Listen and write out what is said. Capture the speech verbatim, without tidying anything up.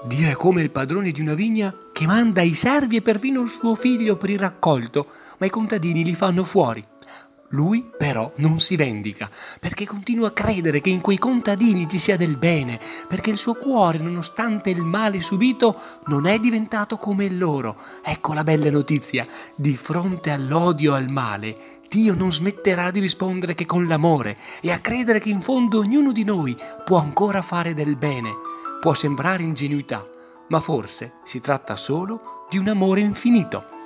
Dio è come il padrone di una vigna che manda i servi e perfino il suo figlio per il raccolto, ma i contadini li fanno fuori. Lui però non si vendica, perché continua a credere che in quei contadini ci sia del bene, perché il suo cuore, nonostante il male subito, non è diventato come il loro. Ecco la bella notizia: di fronte all'odio e al male, Dio non smetterà di rispondere che con l'amore e a credere che in fondo ognuno di noi può ancora fare del bene. Può sembrare ingenuità, ma forse si tratta solo di un amore infinito.